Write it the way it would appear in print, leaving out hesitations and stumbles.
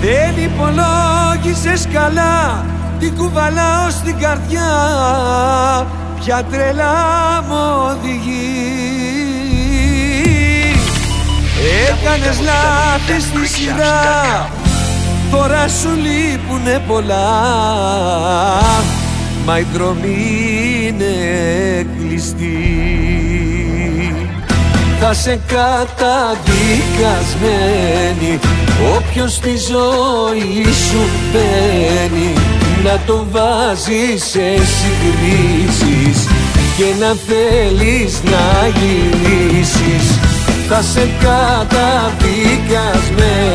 Δεν υπολόγισες καλά, την κουβαλάω στην καρδιά, ποια τρέλα μου οδηγεί. Έκανες λάθη στη σειρά, τώρα σου λείπουνε πολλά, μα η δρομή είναι κλειστή. Θα σε καταδικασμένη όποιος στη ζωή σου μπαίνει, να το βάζεις σε συγκρίσεις και να θέλεις να γυρίσεις. Θα σε καταδικασμένη